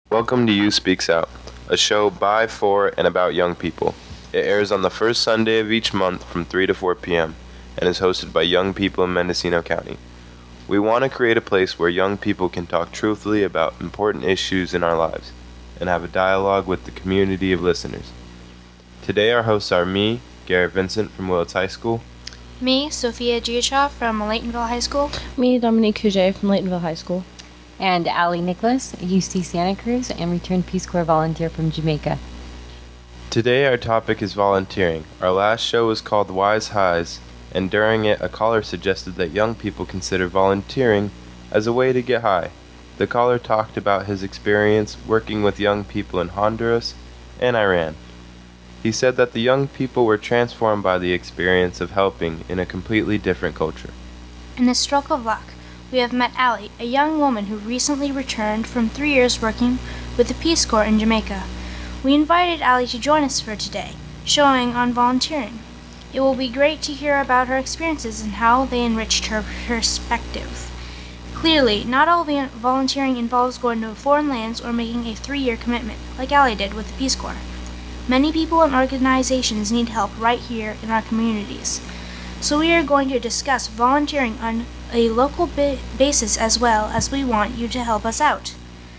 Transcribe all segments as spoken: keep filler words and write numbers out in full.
Welcome to You Speaks Out, a show by, for, and about young people. It airs on the first Sunday of each month from three to four p.m. and is hosted by young people in Mendocino County. We want to create a place where young people can talk truthfully about important issues in our lives and have a dialogue with the community of listeners. Today our hosts are me, Garrett Vincent from Willits High School. Me, Sophia Giacha from Laytonville High School. Me, Dominique Huget from Laytonville High School. And Allie Nicholas, U C Santa Cruz, and returned Peace Corps volunteer from Jamaica. Today our topic is volunteering. Our last show was called Wise Highs, and during it a caller suggested that young people consider volunteering as a way to get high. The caller talked about his experience working with young people in Honduras and Iran. He said that the young people were transformed by the experience of helping in a completely different culture. In a stroke of luck, we have met Allie, a young woman who recently returned from three years working with the Peace Corps in Jamaica. We invited Allie to join us for today, showing on volunteering. It will be great to hear about her experiences and how they enriched her perspective. Clearly, not all volunteering involves going to foreign lands or making a three-year commitment, like Allie did with the Peace Corps. Many people and organizations need help right here in our communities. So we are going to discuss volunteering on a local ba- basis as well as we want you to help us out.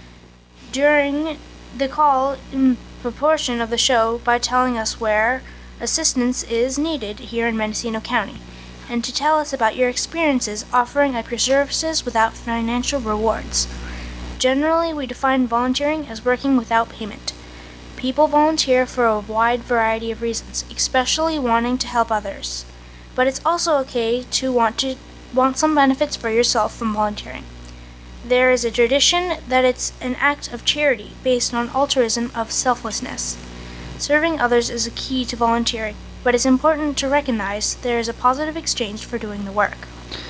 During the call in proportion of the show by telling us where assistance is needed here in Mendocino County, and to tell us about your experiences offering up your services without financial rewards. Generally, we define volunteering as working without payment. People volunteer for a wide variety of reasons, especially wanting to help others. But it's also okay to want to want some benefits for yourself from volunteering. There is a tradition that it's an act of charity based on altruism of selflessness. Serving others is a key to volunteering, but it's important to recognize there is a positive exchange for doing the work.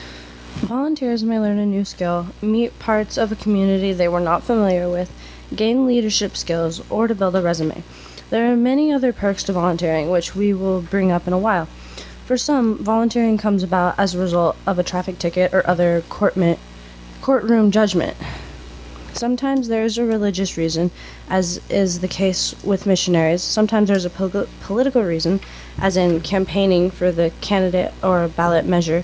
Volunteers may learn a new skill, meet parts of a community they were not familiar with, gain leadership skills, or to build a resume. There are many other perks to volunteering, which we will bring up in a while. For some, volunteering comes about as a result of a traffic ticket or other courtment, courtroom judgment. Sometimes there is a religious reason, as is the case with missionaries. Sometimes there's a pol- political reason, as in campaigning for the candidate or a ballot measure,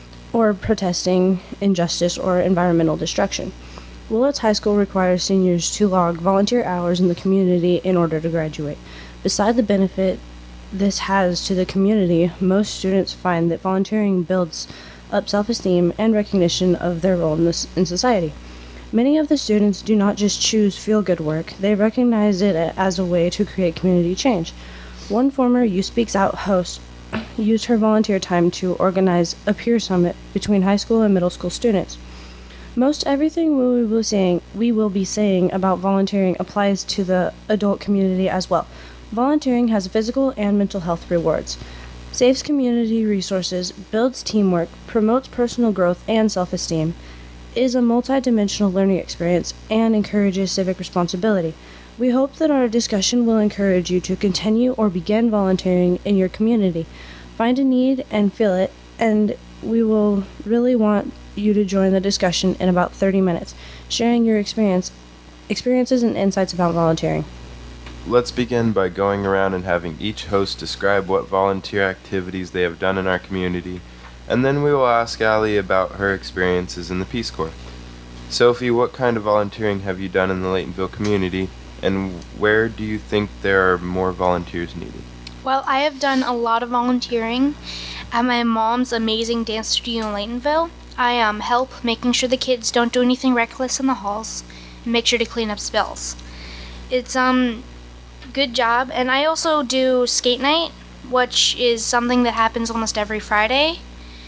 or protesting injustice or environmental destruction. Willits High School requires seniors to log volunteer hours in the community in order to graduate. Beside the benefit this has to the community, most students find that volunteering builds up self-esteem and recognition of their role in, this, in society. Many of the students do not just choose feel-good work, they recognize it as a way to create community change. One former You Speaks Out host used her volunteer time to organize a peer summit between high school and middle school students. Most everything we will be saying, we will be saying about volunteering applies to the adult community as well. Volunteering has physical and mental health rewards, saves community resources, builds teamwork, promotes personal growth and self-esteem, is a multi-dimensional learning experience, and encourages civic responsibility. We hope that our discussion will encourage you to continue or begin volunteering in your community. Find a need and fill it, and we will really want you to join the discussion in about thirty minutes, sharing your experience, experiences and insights about volunteering. Let's begin by going around and having each host describe what volunteer activities they have done in our community, and then we will ask Allie about her experiences in the Peace Corps. Sophie, what kind of volunteering have you done in the Laytonville community, and where do you think there are more volunteers needed? Well, I have done a lot of volunteering at my mom's amazing dance studio in Laytonville. I um, help making sure the kids don't do anything reckless in the halls and make sure to clean up spills. It's um good job. And I also do skate night, which is something that happens almost every Friday.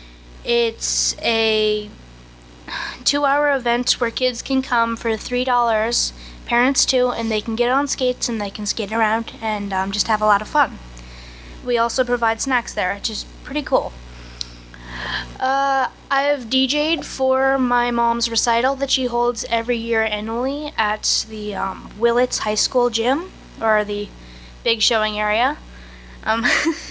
It's a two-hour event where kids can come for three dollars, parents too, and they can get on skates and they can skate around and um, just have a lot of fun. We also provide snacks there, which is pretty cool. Uh, I have D J'd for my mom's recital that she holds every year annually at the um, Willits High School gym, or the big showing area. Um,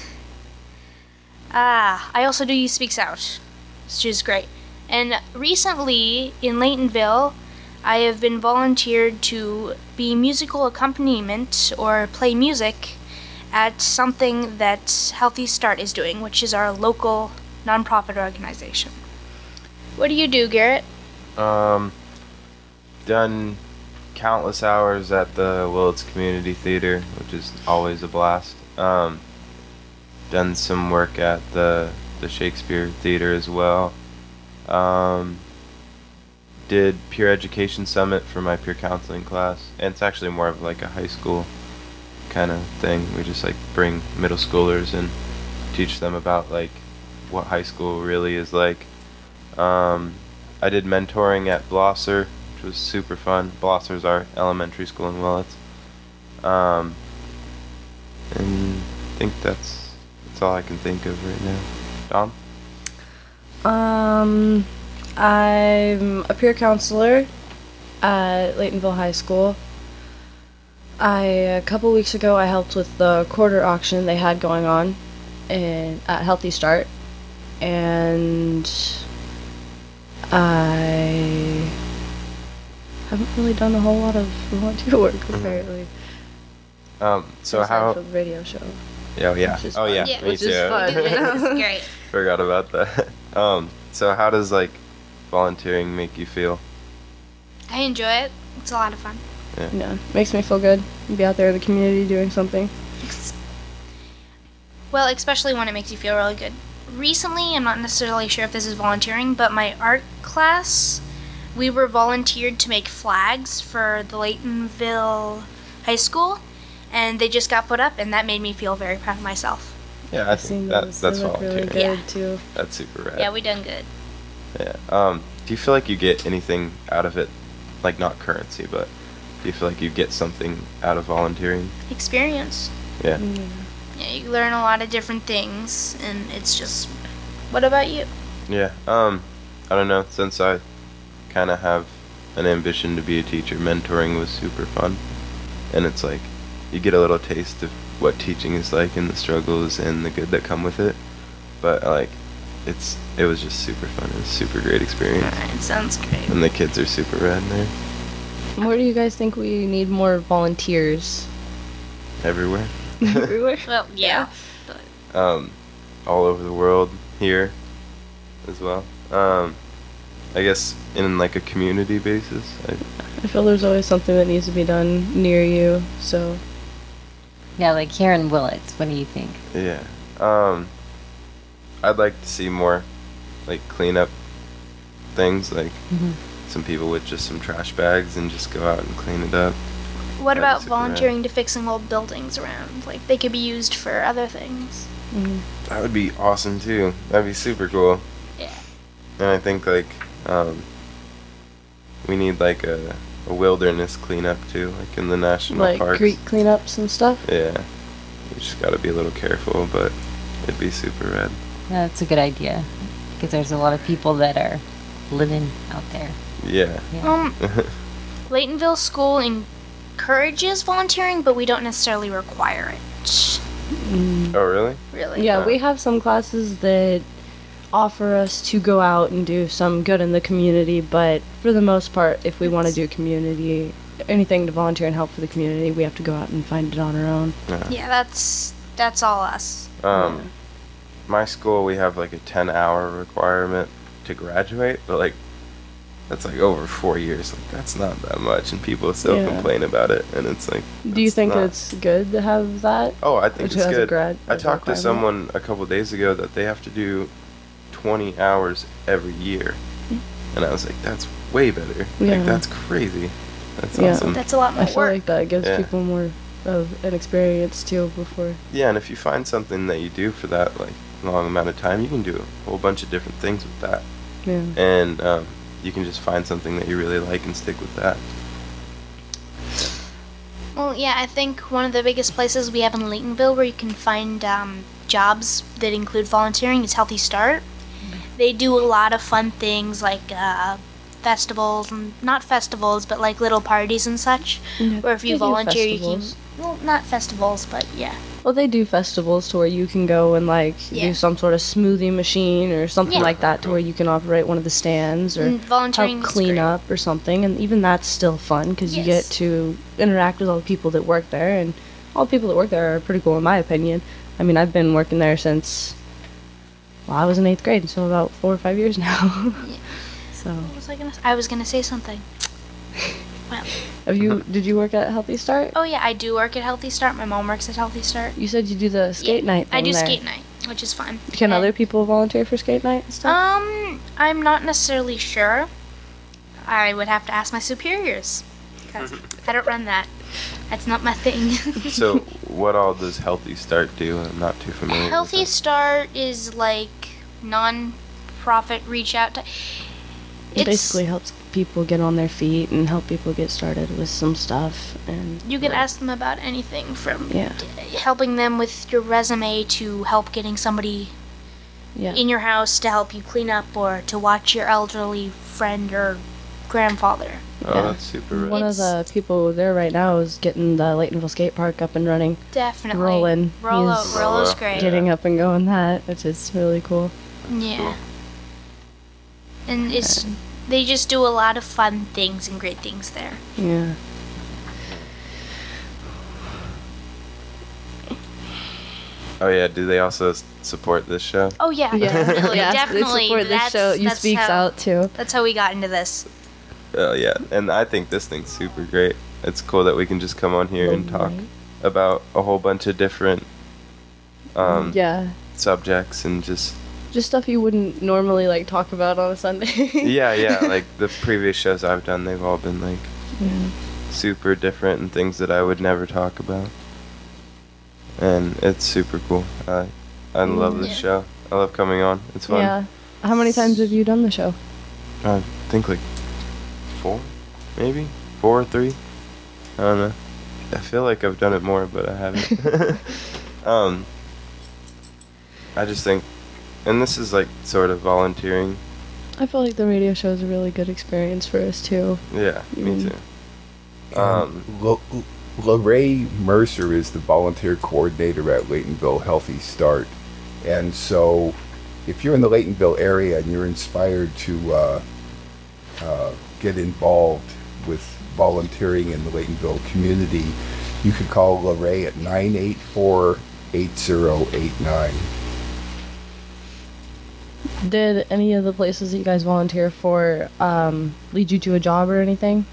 ah, I also do You Speaks Out, which is great. And recently in Laytonville, I have been volunteered to be musical accompaniment or play music at something that Healthy Start is doing, which is our local nonprofit organization. What do you do, Garrett? Um, done countless hours at the Willits Community Theater, which is always a blast. Um, done some work at the the Shakespeare Theater as well. Um, did Peer Education Summit for my peer counseling class, and it's actually more of like a high school kind of thing. We just like bring middle schoolers and teach them about like what high school really is like. Um, I did mentoring at Blosser, which was super fun. Blosser's our elementary school in Willits. Um, and I think that's that's all I can think of right now. Dom? Um, I'm a peer counselor at Laytonville High School. I a couple weeks ago I helped with the quarter auction they had going on in at Healthy Start, and I haven't really done a whole lot of volunteer work apparently. Um, so aside how? from the radio show. Yeah, yeah. Which is Oh fun. yeah, Yeah, me which too. is fun. This is great. Forgot about that. Um, so how does like volunteering make you feel? I enjoy it. It's a lot of fun. Yeah, makes me feel good. Be out there in the community doing something. Well, especially when it makes you feel really good. Recently, I'm not necessarily sure if this is volunteering, but my art class, we were volunteered to make flags for the Laytonville High School, and they just got put up, and that made me feel very proud of myself. Yeah, I I've seen think that those. that's they look volunteering. really good Yeah. too. That's super rad. Yeah, we done good. Yeah. Um, do you feel like you get anything out of it? Like not currency, but do you feel like you get something out of volunteering? Experience. Yeah. Mm. Yeah, you learn a lot of different things, and it's just. What about you? Yeah. Um, I don't know. Since I kind of have an ambition to be a teacher, mentoring was super fun, and it's like you get a little taste of what teaching is like and the struggles and the good that come with it. But like, it's it was just super fun. It was a super great experience, Alright, sounds great. and the kids are super rad there Where do you guys think we need more volunteers? everywhere. Everywhere. Well, yeah. But um, all over the world here as well. Um, I guess in like a community basis. I, I feel there's always something that needs to be done near you, so Yeah, like here in Willits, what do you think? yeah. Um, I'd like to see more like cleanup things, like Mhm. some people with just some trash bags and just go out and clean it up. what That'd be about super rad. volunteering to fixing old buildings around? Like, they could be used for other things. mm. That would be awesome too. That'd be super cool. Yeah. And I think like um, we need like a, a wilderness cleanup too, like in the national like parks. creek cleanups and stuff. Yeah, you just gotta be a little careful, but it'd be super rad. That's a good idea because there's a lot of people that are living out there. Yeah. Yeah. Um, Laytonville School encourages volunteering, but we don't necessarily require it. Mm. Oh really? Really. Yeah, Uh, we have some classes that offer us to go out and do some good in the community, but for the most part, if we want to do community, anything to volunteer and help for the community, we have to go out and find it on our own. Yeah. Yeah, that's that's all us. Um, my school we have like a ten hour requirement to graduate, but like that's like over four years. Like that's not that much, and people still Yeah. complain about it, and it's like. Do you it's think not- it's good to have that? Oh, I think Which it's has a good. grad- I as a talked to requirement? someone a couple days ago that they have to do twenty hours every year, and I was like, that's way better. Yeah. Like that's crazy. That's Yeah. awesome. That's a lot more I feel work. like that gives Yeah. people more of an experience too before. Yeah, and if you find something that you do for that like long amount of time, you can do a whole bunch of different things with that, Yeah. and um, you can just find something that you really like and stick with that. Well, yeah, I think one of the biggest places we have in Laytonville where you can find um, jobs that include volunteering is Healthy Start. They do a lot of fun things like uh, festivals, and not festivals, but like little parties and such. Yeah, Where if you they do volunteer, you festivals. can. Well, not festivals, but yeah. Well, they do festivals to where you can go and like Yeah. do some sort of smoothie machine or something Yeah. like that, to where you can operate one of the stands or Mm, volunteering help is clean great. up or something. And even that's still fun because you Yes. get to interact with all the people that work there, and all the people that work there are pretty cool in my opinion. I mean, I've been working there since well, I was in eighth grade, so about four or five years now. Yeah. So, What was I gonna? s- I was gonna say something. Well, have you? Did you work at Healthy Start? oh yeah, I do work at Healthy Start. My mom works at Healthy Start. You said you do the skate Yeah, night thing I do there. skate night, which is fun. Can And- other people volunteer for skate night and stuff? Um, I'm not necessarily sure. I would have to ask my superiors. Because I don't run that. That's not my thing. So, what all does Healthy Start do? I'm not too familiar. Healthy with Start is like non-profit reach out. To, It basically helps people get on their feet and help people get started with some stuff. And you can ask them about anything from Yeah. d- helping them with your resume to help getting somebody yeah, in your house to help you clean up or to watch your elderly friend or grandfather. it. Oh, Yeah. that's super rad. one of the people there right now is getting the Laytonville skate park up and running, Definitely. Roland. Rollo, He's- Rollo's Rollo. great. getting up and going that, which is really cool. Yeah. And it's they just do a lot of fun things and great things there. Yeah. Oh yeah, do they also s- support this show? Oh yeah, definitely, yeah, definitely. They support this that's, show. You that's speaks how, out too. That's how we got into this. Oh yeah, and I think this thing's super great. It's cool that we can just come on here and talk Right. about a whole bunch of different um, Yeah, subjects and just just stuff you wouldn't normally like talk about on a Sunday. yeah, yeah. Like the previous shows I've done, they've all been like Yeah. super different and things that I would never talk about. And it's super cool. I I love this Yeah. show. I love coming on. It's fun. Yeah. How many times have you done the show? I think like four, maybe four or three. I don't know. I feel like I've done it more, but I haven't. um, I just think, and this is like sort of volunteering. I feel like the radio show is a really good experience for us too. Yeah, me Mm. too. Um, L- Lorraine Mercer is the volunteer coordinator at Laytonville Healthy Start. And so if you're in the Laytonville area and you're inspired to uh, uh, get involved with volunteering in the Laytonville community, you could call Lorraine at nine eight four, eight zero eight nine. Did any of the places that you guys volunteer for um, lead you to a job or anything?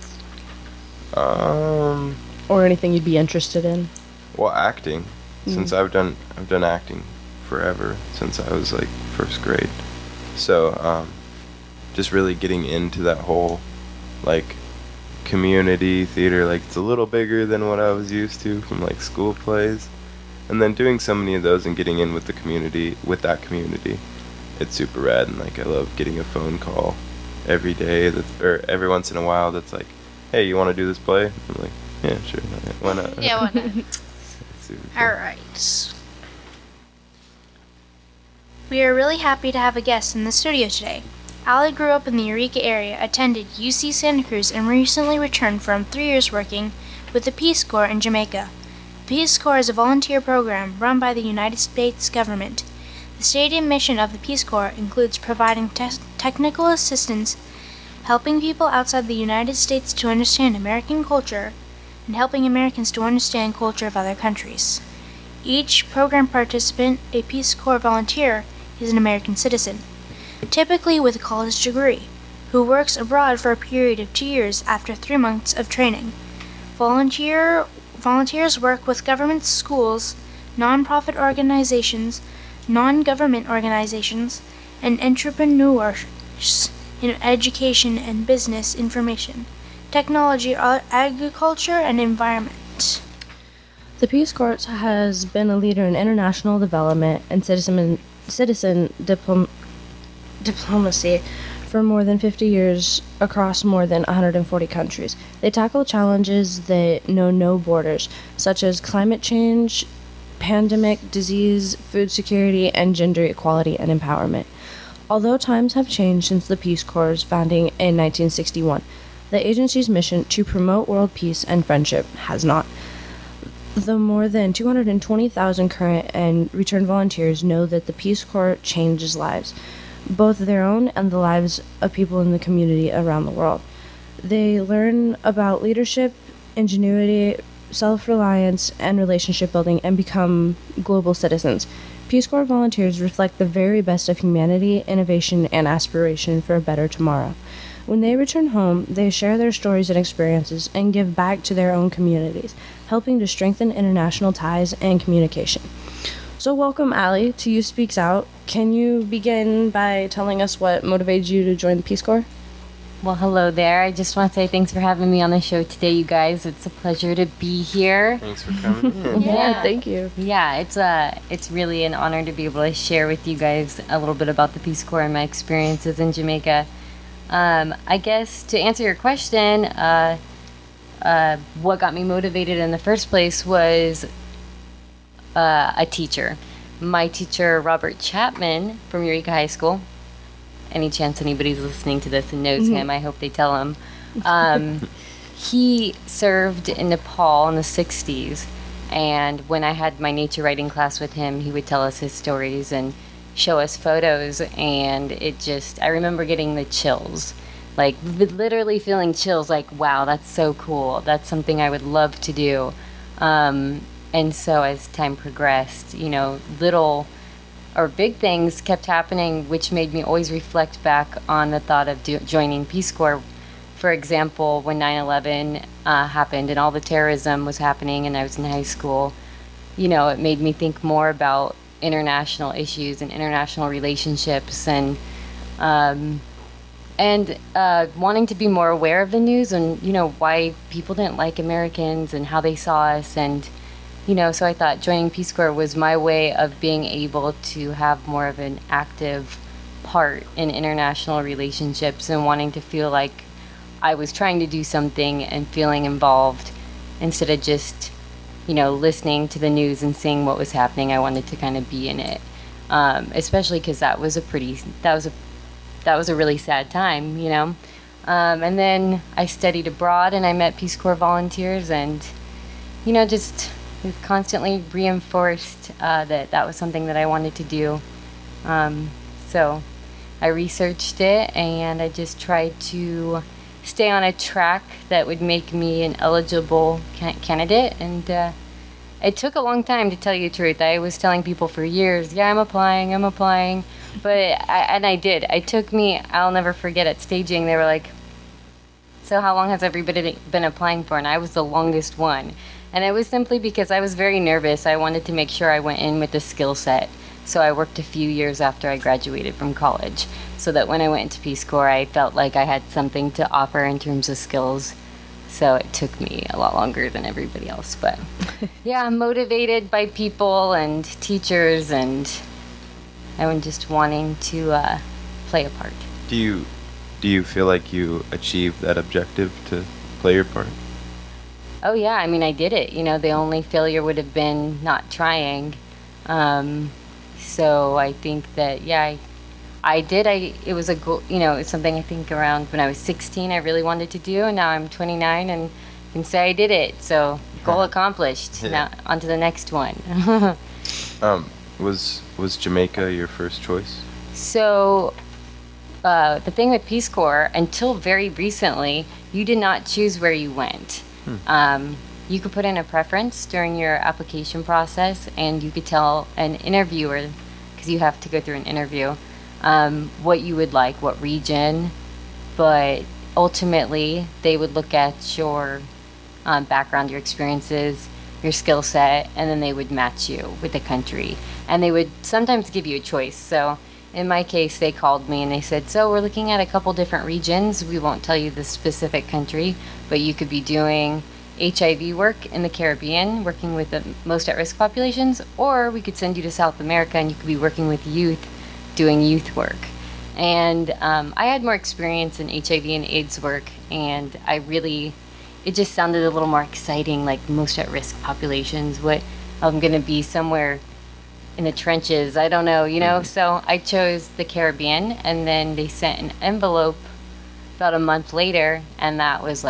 um, Or anything you'd be interested in? well, acting. Since I've done, I've done acting forever since I was like first grade. So, um, just really getting into that whole, like, community theater. Like, it's a little bigger than what I was used to from like school plays, and then doing so many of those and getting in with the community, with that community, it's super rad. And like, I love getting a phone call every day that, or every once in a while, that's like, hey, you want to do this play? I'm like, yeah, sure, why not? Yeah, why not? It's super cool. All right. We are really happy to have a guest in the studio today. Allie grew up in the Eureka area, attended U C Santa Cruz, and recently returned from three years working with the Peace Corps in Jamaica. The Peace Corps is a volunteer program run by the United States government. The stated mission of the Peace Corps includes providing te- technical assistance, helping people outside the United States to understand American culture, and helping Americans to understand culture of other countries. Each program participant, a Peace Corps volunteer, is an American citizen, typically with a college degree, who works abroad for a period of two years after three months of training. Volunteer volunteers work with government schools, nonprofit organizations, non-government organizations, and entrepreneurs in education and business information, technology, agriculture, and environment. The Peace Corps has been a leader in international development and citizen citizen diplom- diplomacy for more than fifty years across more than one hundred forty countries. They tackle challenges that know no borders, such as climate change, pandemic, disease, food security, and gender equality and empowerment. Although times have changed since the Peace Corps' founding in nineteen sixty-one, the agency's mission to promote world peace and friendship has not. The more than two hundred twenty thousand current and return volunteers know that the Peace Corps changes lives, both their own and the lives of people in the community around the world. They learn about leadership, ingenuity, self-reliance, and relationship building and become global citizens. Peace Corps volunteers reflect the very best of humanity, innovation, and aspiration for a better tomorrow. When they return home, they share their stories and experiences and give back to their own communities, helping to strengthen international ties and communication. So welcome, Allie, to You Speaks Out. Can you begin by telling us what motivated you to join the Peace Corps? Well, hello there. I just want to say thanks for having me on the show today, you guys. It's a pleasure to be here. Thanks for coming in. Yeah, Yeah. thank you. Yeah, it's uh, it's really an honor to be able to share with you guys a little bit about the Peace Corps and my experiences in Jamaica. Um, I guess to answer your question, uh, uh, what got me motivated in the first place was uh, a teacher. My teacher, Robert Chapman from Eureka High School. Any chance anybody's listening to this and knows Mhm. him, I hope they tell him. Um, he served in Nepal in the sixties, and when I had my nature writing class with him, he would tell us his stories and show us photos, and it just, I remember getting the chills. Like, li- literally feeling chills, like, wow, that's so cool. That's something I would love to do. Um, and so as time progressed, you know, little or big things kept happening, which made me always reflect back on the thought of do- joining Peace Corps. For example, when nine eleven uh, happened and all the terrorism was happening and I was in high school, you know, it made me think more about international issues and international relationships and um, and uh, wanting to be more aware of the news and, you know, why people didn't like Americans and how they saw us. And you know, so I thought joining Peace Corps was my way of being able to have more of an active part in international relationships and wanting to feel like I was trying to do something and feeling involved instead of just, you know, listening to the news and seeing what was happening. I wanted to kind of be in it, um, especially because that was a pretty, that was a, that was a really sad time, you know. Um, and then I studied abroad and I met Peace Corps volunteers and, you know, just we've constantly reinforced uh, that that was something that I wanted to do. Um, so I researched it and I just tried to stay on a track that would make me an eligible ca- candidate. And uh, it took a long time, to tell you the truth. I was telling people for years, yeah, I'm applying, I'm applying. But I, and I did. It took me, I'll never forget, at staging, they were like, so how long has everybody been applying for? And I was the longest one. And it was simply because I was very nervous. I wanted to make sure I went in with a skill set. So I worked a few years after I graduated from college, so that when I went into Peace Corps, I felt like I had something to offer in terms of skills. So it took me a lot longer than everybody else. But yeah, I'm motivated by people and teachers, and I'm just wanting to uh, play a part. Do you do you feel like you achieved that objective to play your part? Oh yeah, I mean, I did it. You know, the only failure would have been not trying. Um, so I think that, yeah, I, I did. I it was a goal, you know, it's something I think around when I was sixteen I really wanted to do, and now I'm twenty-nine and can say I did it. So goal accomplished. Yeah. Now on to the next one. Um, was was Jamaica your first choice? So uh, the thing with Peace Corps, until very recently, you did not choose where you went. Um, you could put in a preference during your application process, and you could tell an interviewer, because you have to go through an interview, um, what you would like, what region. But ultimately, they would look at your um, background, your experiences, your skill set, and then they would match you with the country. And they would sometimes give you a choice. So in my case, they called me and they said, so we're looking at a couple different regions. We won't tell you the specific country, but you could be doing H I V work in the Caribbean, working with the most at-risk populations, or we could send you to South America and you could be working with youth, doing youth work. And um, I had more experience in H I V and AIDS work, and I really, it just sounded a little more exciting, like most at-risk populations. What, I'm going to be somewhere in the trenches, I don't know, you know. So I chose the Caribbean, and then they sent an envelope about a month later, and that was like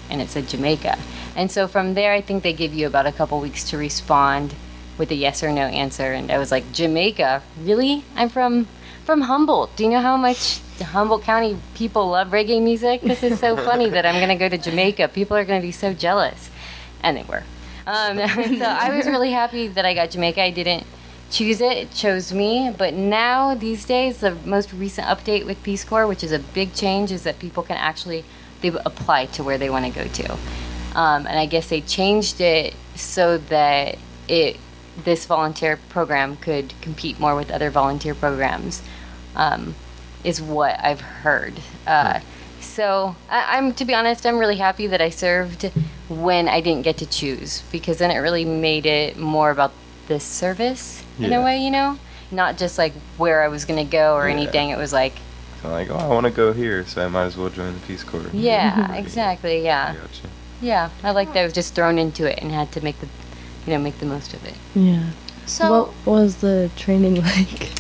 and it said Jamaica. And so from there, I think they give you about a couple weeks to respond with a yes or no answer. And I was like, Jamaica? Really? I'm from from Humboldt. Do you know how much the Humboldt County people love reggae music? This is so funny that I'm going to go to Jamaica. People are going to be so jealous. And they were. Um, so I was really happy that I got Jamaica. I didn't choose it. It chose me. But now, these days, the most recent update with Peace Corps, which is a big change, is that people can actually they apply to where they want to go to. Um, and I guess they changed it so that it this volunteer program could compete more with other volunteer programs, um, is what I've heard. Uh, so I, I'm, to be honest, I'm really happy that I served when I didn't get to choose, because then it really made it more about the service in Yeah. a way, you know, not just like where I was going to go or Yeah. anything. It was like, So like, oh, I want to go here, so I might as well join the Peace Corps. yeah, exactly, I yeah, gotcha. yeah. I like that I was just thrown into it and had to make the, you know, make the most of it. Yeah. So, What was the training like?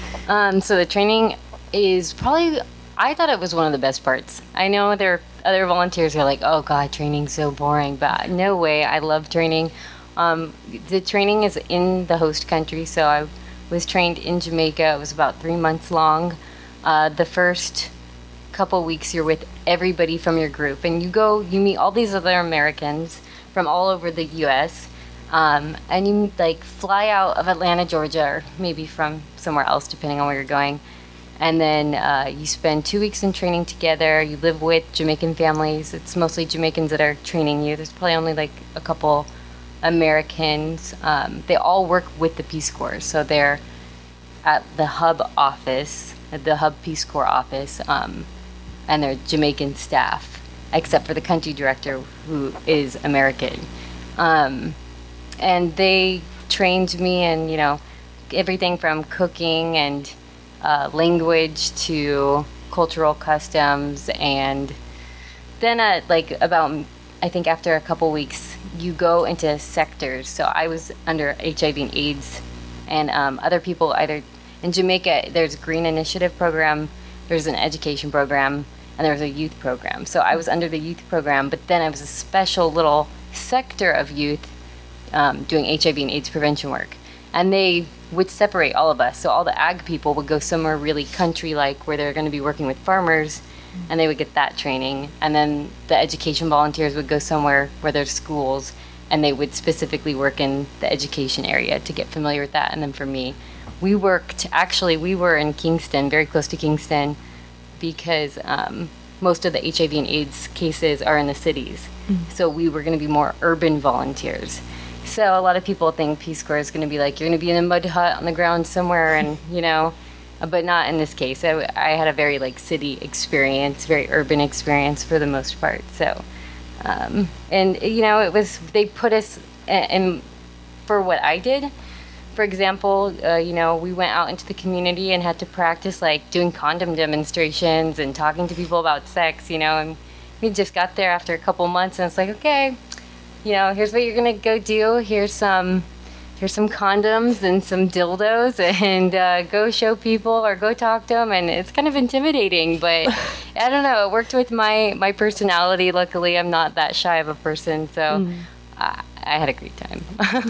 Um, so the training is probably, I thought it was one of the best parts. I know there are other volunteers who are like, oh God, training's so boring, but no way, I love training. Um, the training is in the host country, so I was trained in Jamaica. It was about three months long. Uh, the first couple weeks you're with everybody from your group, and you go, you meet all these other Americans from all over the U S, Um, and you like fly out of Atlanta, Georgia, or maybe from somewhere else, depending on where you're going. And then uh, you spend two weeks in training together. You live with Jamaican families. It's mostly Jamaicans that are training you. There's probably only like a couple Americans. Um, they all work with the Peace Corps, so they're at the hub office, at the hub Peace Corps office, um, and they're Jamaican staff, except for the country director, who is American. Um, and they trained me in, you know, everything from cooking and uh, language to cultural customs. And then uh, like about, I think after a couple weeks, you go into sectors. So I was under H I V and AIDS, and um, other people either, in Jamaica, there's a Green Initiative program, there's an education program, and there's a youth program. So I was under the youth program, but then I was a special little sector of youth um, doing H I V and AIDS prevention work. And they would separate all of us. So all the ag people would go somewhere really country-like where they're going to be working with farmers, and they would get that training. And then the education volunteers would go somewhere where there's schools, and they would specifically work in the education area to get familiar with that. And then for me, we worked, actually, we were in Kingston, very close to Kingston, because um, most of the H I V and AIDS cases are in the cities. Mm-hmm. So we were going to be more urban volunteers. So a lot of people think Peace Corps is going to be like, you're going to be in a mud hut on the ground somewhere, and, you know, but not in this case. I, I had a very, like, city experience, very urban experience for the most part. So, um, and, you know, it was, they put us in, for what I did. For example, uh, you know, we went out into the community and had to practice, like, doing condom demonstrations and talking to people about sex, you know, and we just got there after a couple months, and it's like, okay, you know, here's what you're gonna go do. Here's some, here's some condoms and some dildos, and uh, go show people or go talk to them. And it's kind of intimidating, but I don't know. It worked with my my personality. Luckily, I'm not that shy of a person, so mm. I, I had a great time.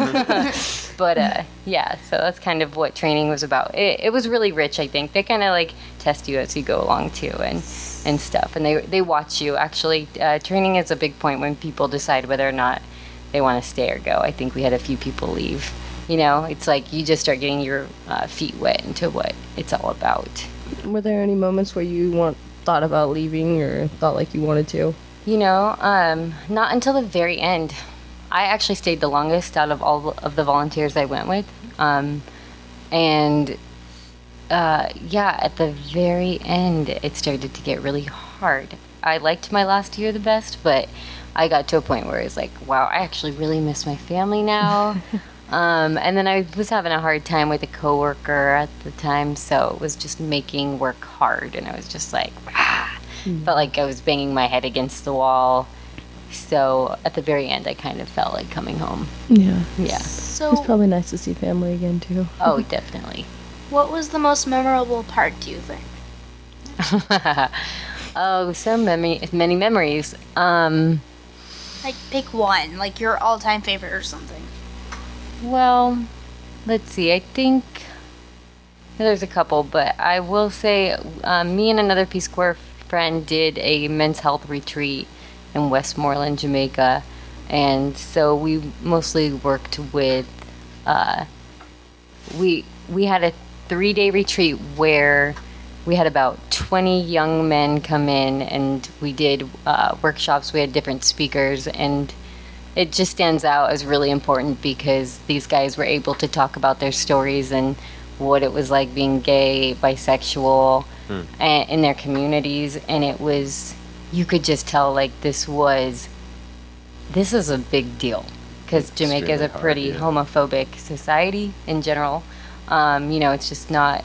But uh, yeah, so that's kind of what training was about. It, it was really rich, I think. They kind of like test you as you go along too, and. and stuff, and they they watch you. Actually, uh, training is a big point when people decide whether or not they want to stay or go. I think we had a few people leave. You know, it's like you just start getting your uh, feet wet into what it's all about. Were there any moments where you want thought about leaving or thought like you wanted to? You know, um, not until the very end. I actually stayed the longest out of all of the volunteers I went with, um, and. Uh, yeah, at the very end, it started to get really hard. I liked my last year the best, but I got to a point where it was like, wow, I actually really miss my family now. um, and then I was having a hard time with a coworker at the time, so it was just making work hard, and I was just like, ah, mm. felt like I was banging my head against the wall. So at the very end, I kind of felt like coming home. Yeah. Yeah. So it's probably nice to see family again, too. Oh, definitely. What was the most memorable part, do you think? Oh, so many, many memories. Um, Like, pick one, like your all-time favorite or something. Well, let's see. I think there's a couple, but I will say um, me and another Peace Corps friend did a men's health retreat in Westmoreland, Jamaica. And so we mostly worked with, uh, we, we had a three-day retreat where we had about twenty young men come in, and we did uh, workshops. We had different speakers, and it just stands out as really important because these guys were able to talk about their stories and what it was like being gay, bisexual, hmm. and, in their communities. And it was, you could just tell, like, this was, this is a big deal because Jamaica is a pretty hard, yeah. homophobic society in general. Um, you know, it's just not,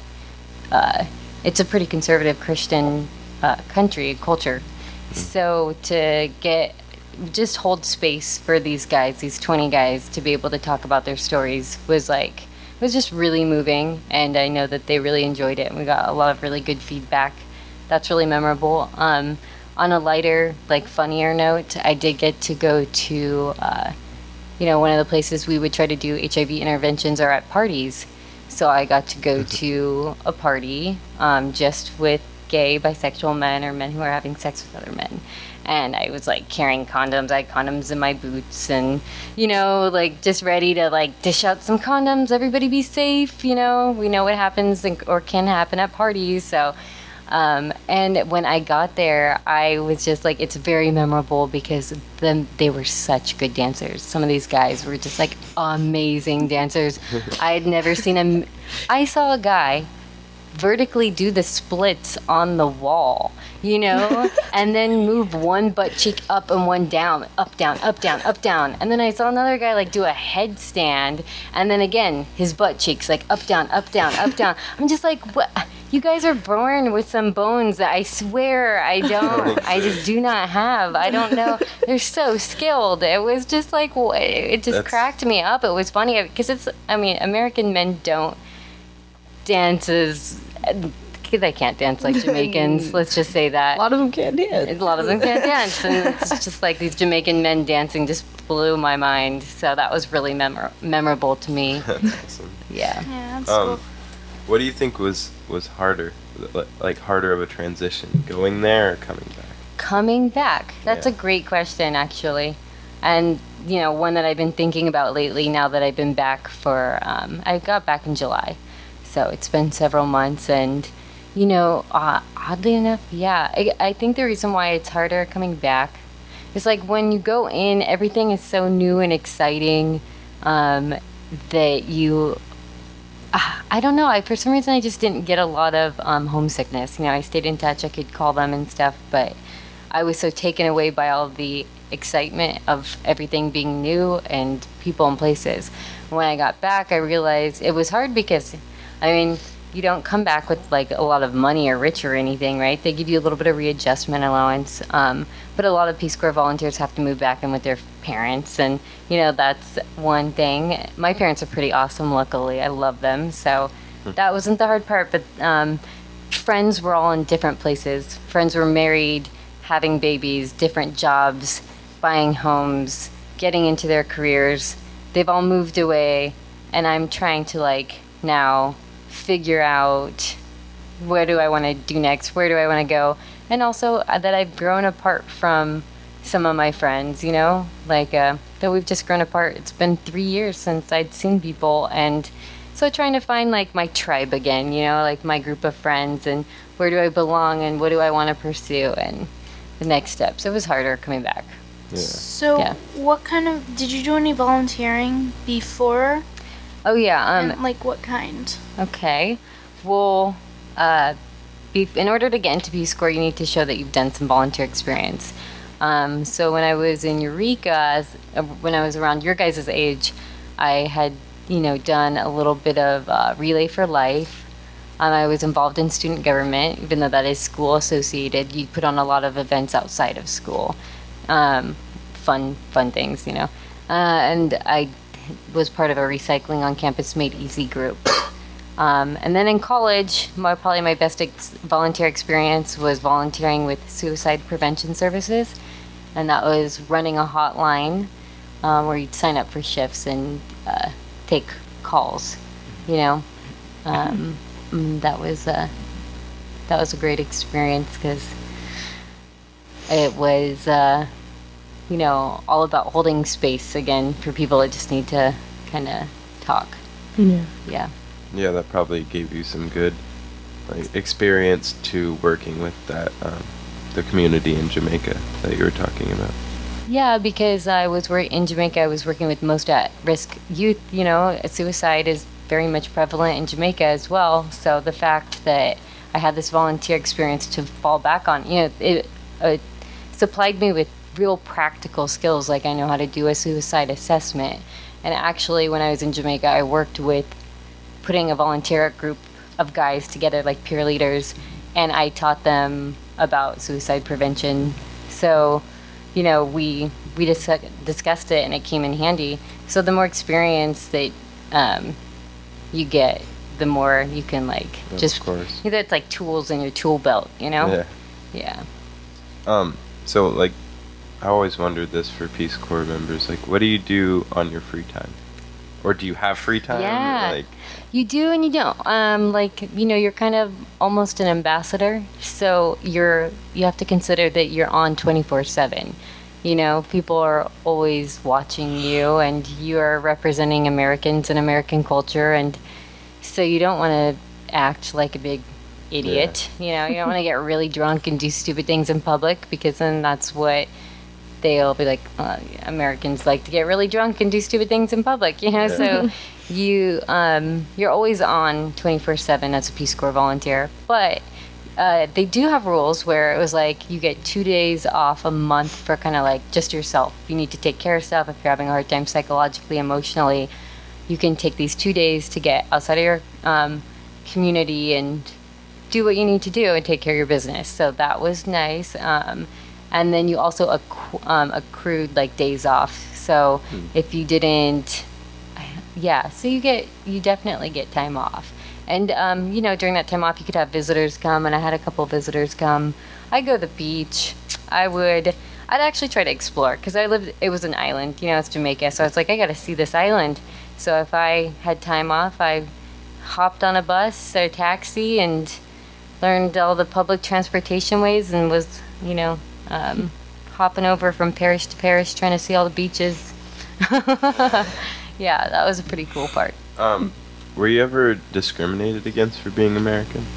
uh, it's a pretty conservative Christian uh, country, culture. Mm. So to get, just hold space for these guys, these twenty guys, to be able to talk about their stories was like, it was just really moving. And I know that they really enjoyed it. And we got a lot of really good feedback. That's really memorable. Um, on a lighter, like funnier note, I did get to go to, uh, you know, one of the places we would try to do H I V interventions are at parties. So I got to go to a party um, just with gay, bisexual men or men who are having sex with other men. And I was like carrying condoms. I had condoms in my boots and, you know, like just ready to like dish out some condoms. Everybody be safe, you know. We know what happens or can happen at parties. So, um, and when I got there, I was just like, it's very memorable because them, they were such good dancers. Some of these guys were just like amazing dancers. I had never seen a, I saw a guy vertically do the splits on the wall, you know, and then move one butt cheek up and one down, up, down, up, down, up, down. And then I saw another guy like do a headstand, and then again, his butt cheeks like up, down, up, down, up, down. I'm just like, what? You guys are born with some bones that I swear I don't, I just do not have. I don't know. They're so skilled. It was just like, it just That's... cracked me up. It was funny because it's, I mean, American men don't dance as, they can't dance like Jamaicans. Let's just say that. A lot of them can't dance. A lot of them can't dance. And it's just like these Jamaican men dancing just blew my mind. So that was really memor- memorable to me. That's awesome. Yeah. Yeah, that's um, cool. What do you think was, was harder, like harder of a transition, going there or coming back? Coming back. That's Yeah. a great question, actually. And, you know, one that I've been thinking about lately now that I've been back for, um, I got back in July. So it's been several months. And, you know, uh, oddly enough, yeah, I, I think the reason why it's harder coming back is like when you go in, everything is so new and exciting um, that you... I don't know. I for some reason I just didn't get a lot of um, homesickness. You know, I stayed in touch. I could call them and stuff, but I was so taken away by all the excitement of everything being new and people and places. When I got back, I realized it was hard because, I mean, you don't come back with like a lot of money or rich or anything, right? They give you a little bit of readjustment allowance, um, but a lot of Peace Corps volunteers have to move back in with their parents, and you know that's one thing. My parents are pretty awesome, luckily. I love them, so that wasn't the hard part. But um, friends were all in different places. Friends were married, having babies, different jobs, buying homes, getting into their careers. They've all moved away, and I'm trying to like now figure out where do I want to do next, where do I want to go, and also uh, that I've grown apart from some of my friends, you know, like uh, that we've just grown apart. It's been three years since I'd seen people, and so trying to find like my tribe again, you know, like my group of friends, and where do I belong, and what do I want to pursue, and the next steps. It was harder coming back. Yeah. So, Yeah. what kind of, did you do any volunteering before? Oh yeah, um, And, like, what kind? Okay. Well, uh, be, in order to get into Peace Corps, you need to show that you've done some volunteer experience. Um, so when I was in Eureka, as, uh, when I was around your guys' age, I had, you know, done a little bit of uh, Relay for Life. Um, I was involved in student government, even though that is school associated. You put on a lot of events outside of school, um, fun, fun things, you know. Uh, and I was part of a Recycling on Campus Made Easy group. Um, and then in college, my, probably my best ex- volunteer experience was volunteering with Suicide Prevention Services. and that was running a hotline um, where you'd sign up for shifts and uh, take calls. You know, um, mm, that was a that was a great experience because it was, uh, you know, all about holding space again for people that just need to kind of talk. Yeah. Yeah. Yeah, that probably gave you some good like experience to working with that um, the community in Jamaica that you were talking about. Yeah, because I was wor- in Jamaica, I was working with most at-risk youth. You know, suicide is very much prevalent in Jamaica as well. So the fact that I had this volunteer experience to fall back on, you know, it uh, supplied me with real practical skills. Like I know how to do a suicide assessment. And actually, when I was in Jamaica, I worked with putting a volunteer group of guys together, like peer leaders, and I taught them about suicide prevention. So, you know, we we dis- discussed it, and it came in handy. So the more experience that um, you get, the more you can like Of just course. you know, it's like tools in your tool belt, you know? Yeah. Yeah. Um. So like, I always wondered this for Peace Corps members. Like, what do you do on your free time, or do you have free time? Yeah. Like, You do and you don't. Um, like, you know, you're kind of almost an ambassador. So you're you have to consider that you're on twenty-four seven. You know, people are always watching you, and you are representing Americans and American culture, and so you don't want to act like a big idiot. You know, you don't want to get really drunk and do stupid things in public, because then that's what they'll be like, uh, Americans like to get really drunk and do stupid things in public, you know? Yeah. So you, um, you're always on twenty-four seven as a Peace Corps volunteer. But uh, they do have rules where it was like you get two days off a month for kind of like just yourself. You need to take care of stuff. If you're having a hard time psychologically, emotionally, you can take these two days to get outside of your um, community and do what you need to do and take care of your business. So that was nice. Um, and then you also acqu- um, accrued like days off. So if you didn't, yeah, so you get, you definitely get time off. And, um, you know, during that time off, you could have visitors come, and I had a couple visitors come. I'd go to the beach. I would, I'd actually try to explore, because I lived, it was an island, you know, it's Jamaica. So I was like, I got to see this island. So if I had time off, I hopped on a bus or a taxi and learned all the public transportation ways and was, you know, um, hopping over from parish to parish trying to see all the beaches. Yeah, that was a pretty cool part. um, were you ever discriminated against for being American?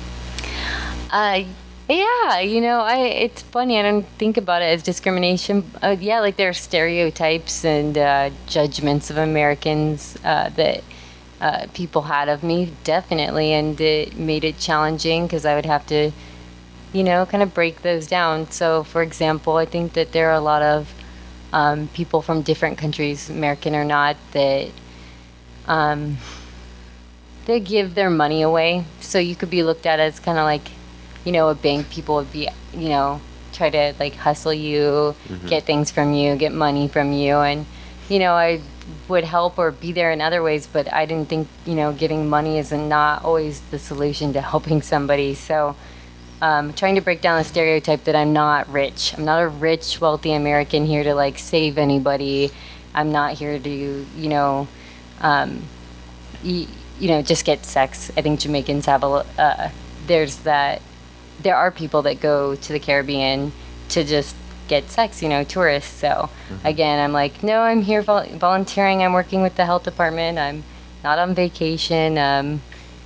Uh, yeah, you know, I it's funny. I don't think about it as discrimination. Uh, yeah, like there are stereotypes and uh, judgments of Americans uh, that uh, people had of me, definitely, and it made it challenging because I would have to, you know, kind of break those down. So, for example, I think that there are a lot of um, people from different countries, American or not, that um, they give their money away. So you could be looked at as kind of like, you know, a bank. People would be, you know, try to like hustle you, Mhm. get things from you, get money from you. And, you know, I would help or be there in other ways, but I didn't think, you know, giving money is not always the solution to helping somebody. So um, trying to break down the stereotype that I'm not rich. I'm not a rich, wealthy American here to like save anybody. I'm not here to, you know, um, y- you know, just get sex. I think Jamaicans have a, lo- uh, there's that, there are people that go to the Caribbean to just get sex, you know, tourists. So again, I'm like, no, I'm here vol- volunteering. I'm working with the health department. I'm not on vacation. Um,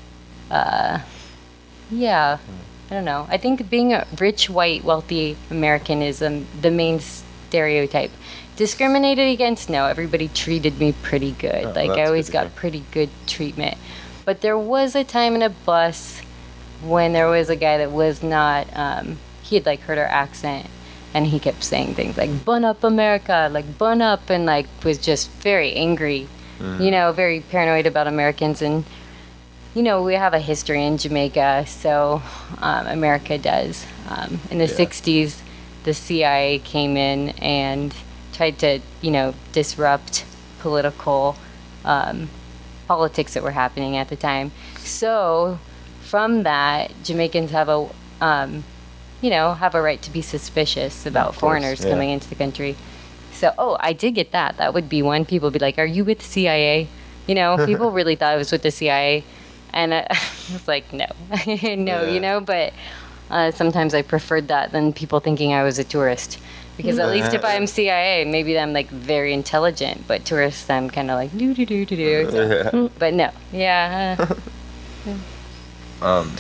uh, yeah, I don't know. I think being a rich, white, wealthy American is um, the main stereotype. Discriminated against? No, everybody treated me pretty good. Oh, like that's I always good to got hear. pretty good treatment. But there was a time in a bus when there was a guy that was not, um, he had like heard our accent, and he kept saying things like "bun up America," like "bun up," and like was just very angry, you know, very paranoid about Americans. And you know, we have a history in Jamaica, so um, America does. Um, in the Yeah. sixties, the C I A came in and tried to, you know, disrupt political um, politics that were happening at the time. So from that, Jamaicans have a um, you know, have a right to be suspicious about Of course, foreigners yeah. coming into the country. So, oh, I did get that. That would be one. People would be like, "Are you with the C I A?" You know, people really thought I was with the C I A, and I, I was like, "No, no," Yeah. you know. But uh, sometimes I preferred that than people thinking I was a tourist, because at least if I'm C I A, maybe I'm like very intelligent, but tourists, I'm kind of like do do do do do. So, Yeah. but no, yeah. Uh, Um,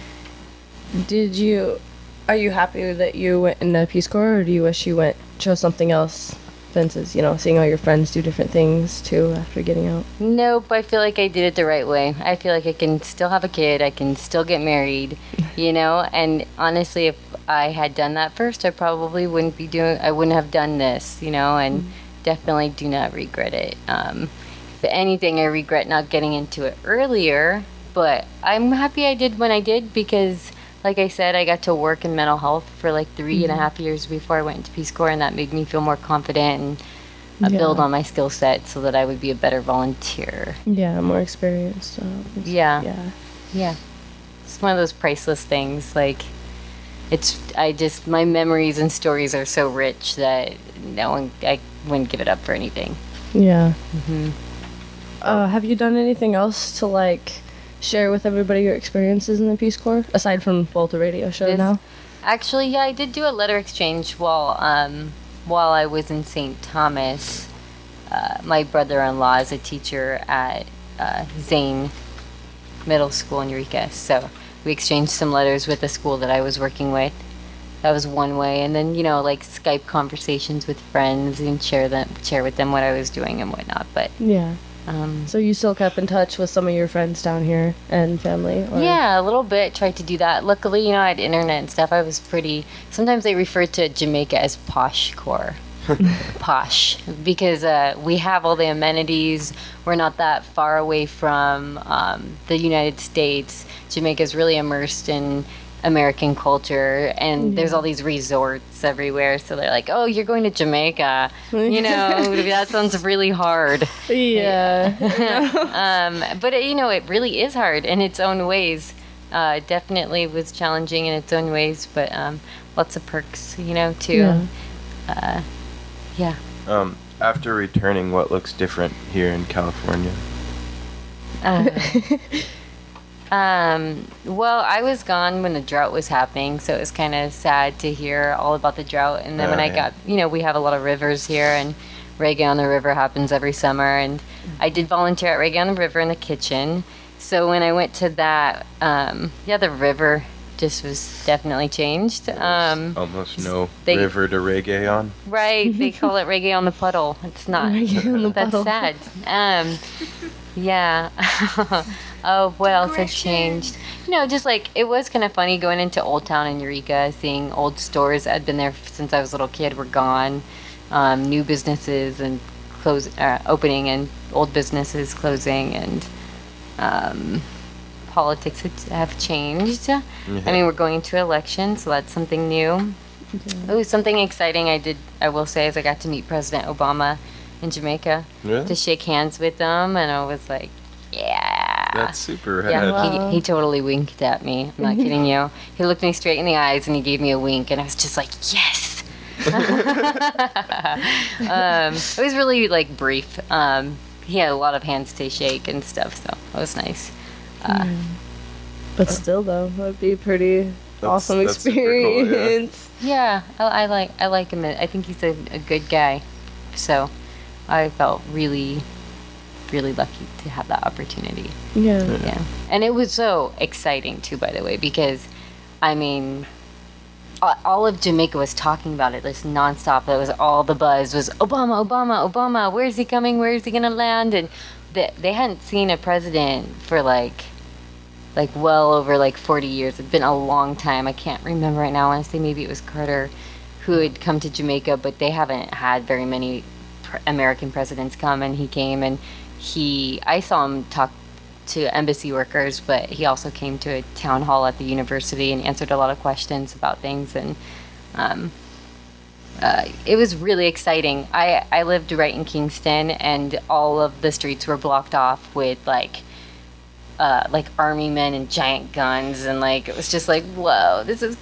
Did you? Are you happy that you went in the Peace Corps, or do you wish you went chose something else? Fences, you know, seeing all your friends do different things too after getting out. Nope, I feel like I did it the right way. I feel like I can still have a kid, I can still get married, you know, and honestly, if I had done that first, I probably wouldn't be doing, I wouldn't have done this, you know, and definitely do not regret it. Um, if anything, I regret not getting into it earlier, but I'm happy I did when I did, because like I said, I got to work in mental health for like three and a half years before I went into Peace Corps, and that made me feel more confident and uh, Yeah. build on my skill set so that I would be a better volunteer. Yeah, more experience. So Yeah. yeah. Yeah. It's one of those priceless things. Like, it's, I just, my memories and stories are so rich that no one, I wouldn't give it up for anything. Yeah. Mm-hmm. Uh, have you done anything else to like share with everybody your experiences in the Peace Corps aside from both the radio show This- now? Actually, yeah, I did do a letter exchange while, um, while I was in Saint Thomas. Uh, my brother-in-law is a teacher at uh, Zane Middle School in Eureka, so we exchanged some letters with the school that I was working with. That was one way, and then you know, like Skype conversations with friends and share them, share with them what I was doing and whatnot. But Yeah. um, So you still kept in touch with some of your friends down here and family? Or? yeah, a little bit. Tried to do that. Luckily, you know, I had internet and stuff. I was pretty. Sometimes they refer to Jamaica as posh core. Posh, because uh, we have all the amenities. We're not that far away from um, the United States. Jamaica's really immersed in American culture, and there's all these resorts everywhere. So they're like, "Oh, you're going to Jamaica? You know, that sounds really hard." Yeah. um, but it, you know, it really is hard in its own ways. Uh, it definitely was challenging in its own ways, but um, lots of perks, you know, too. Yeah. Uh, yeah. um, after returning, what looks different here in California? Uh, um, well, I was gone when the drought was happening, so it was kind of sad to hear all about the drought. And then Oh, when I yeah. got, you know, we have a lot of rivers here, and Reggae on the River happens every summer. And I did volunteer at Reggae on the River in the kitchen. So when I went to that, um, yeah, the river just was definitely changed. Um, Almost no they- river to reggae on. Right, they call it Reggae on the Puddle. It's not. Reggae on the That's puddle. sad. Um, yeah. Oh, what else has changed? You know, just like it was kind of funny going into Old Town in Eureka, seeing old stores that had been there since I was a little kid were gone, um, new businesses and close uh, opening, and old businesses closing, and um, politics had- have changed. I mean, we're going into election, so that's something new. Oh, something exciting I did, I will say, is I got to meet President Obama in Jamaica Really? to shake hands with him, and I was like, yeah. That's super rad. Yeah, Wow. he, he totally winked at me. I'm not kidding you. He looked me straight in the eyes and he gave me a wink, and I was just like, yes. um, it was really like brief. Um, he had a lot of hands to shake and stuff, so it was nice. Uh, But still, though, that'd be a pretty awesome that's super cool, yeah. experience. Yeah, I, I like I like him. I think he's a, a good guy. So I felt really, really lucky to have that opportunity. Yeah. Yeah. And it was so exciting too, by the way, because I mean, a- all of Jamaica was talking about it, just nonstop. It was all the buzz was Obama, Obama, Obama. Where's he coming? Where is he gonna land? And they they hadn't seen a president for like, like well over like forty years. It'd been a long time. I can't remember right now. I want to say maybe it was Carter, who had come to Jamaica, but they haven't had very many pr- American presidents come. And he came, and he I saw him talk to embassy workers, but he also came to a town hall at the university and answered a lot of questions about things, and um, uh, it was really exciting. I, I lived right in Kingston, and all of the streets were blocked off with like uh, like army men and giant guns, and like it was just like, whoa, this is crazy.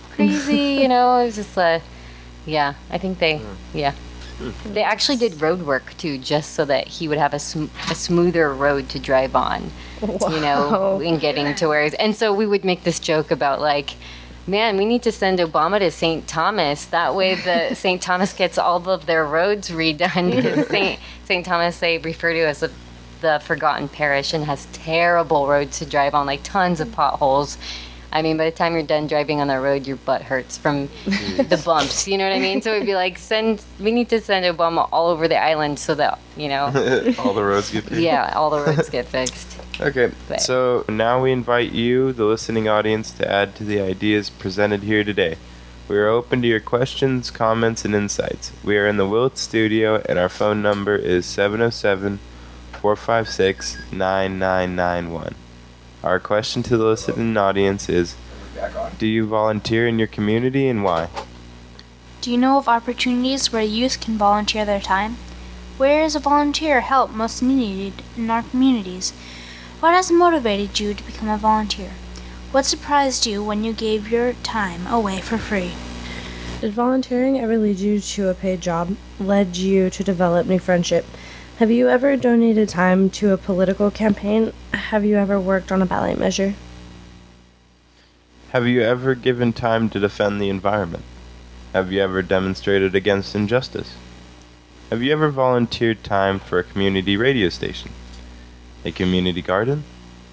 crazy, you know. It was just, uh, yeah, I think they, yeah. They actually did road work, too, just so that he would have a, sm- a smoother road to drive on, you know, in getting to where he's... And so we would make this joke about, like, man, we need to send Obama to Saint Thomas. That way the Saint Thomas gets all of their roads redone, because Saint Saint Thomas, they refer to as the, the forgotten parish, and has terrible roads to drive on, like tons of potholes. I mean, by the time you're done driving on the road, your butt hurts from the bumps. You know what I mean? So it'd be like, send. We need to send Obama all over the island so that, you know. All the roads get fixed. Yeah, all the roads get fixed. Okay, But- so now we invite you, the listening audience, to add to the ideas presented here today. We are open to your questions, comments, and insights. We are in the Wilt Studio, and our phone number is seven oh seven, four five six, nine nine nine one. Our question to the listening audience is, do you volunteer in your community and why? Do you know of opportunities where youth can volunteer their time? Where is a volunteer help most needed in our communities? What has motivated you to become a volunteer? What surprised you when you gave your time away for free? Did volunteering ever lead you to a paid job, led you to develop new friendship? Have you ever donated time to a political campaign? Have you ever worked on a ballot measure? Have you ever given time to defend the environment? Have you ever demonstrated against injustice? Have you ever volunteered time for a community radio station? A community garden?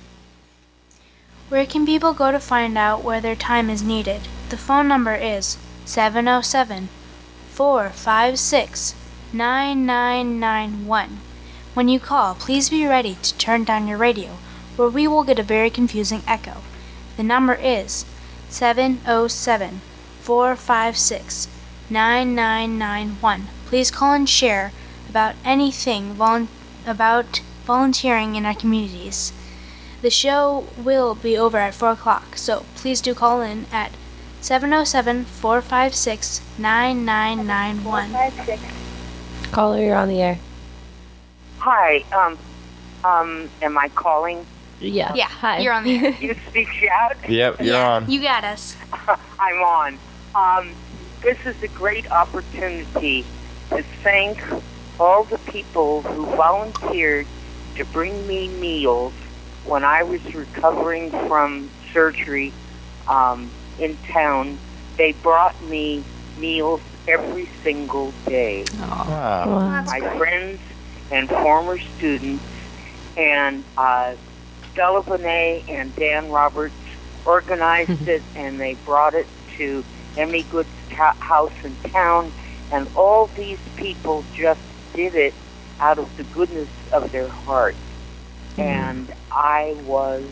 Where can people go to find out where their time is needed? The phone number is seven oh seven, four five six, nine nine nine one. When you call, please be ready to turn down your radio, or we will get a very confusing echo. The number is seven oh seven, four five six, nine nine nine one. Please call and share about anything volun- about volunteering in our communities. The show will be over at four o'clock, so please do call in at seven oh seven, four five six, nine nine nine one. Caller, you're on the air. Hi, um, um, am I calling? Yeah. Yeah, Hi. you're on the air. You speak shout? Yep, you're yeah, on. You got us. I'm on. Um, this is a great opportunity to thank all the people who volunteered to bring me meals when I was recovering from surgery um, in town. They brought me meals every single day. Wow. Wow. My friends and former students, and uh, Stella Bonet and Dan Roberts organized it, and they brought it to Emmy Good's ta- house in town, and all these people just did it out of the goodness of their heart. And I was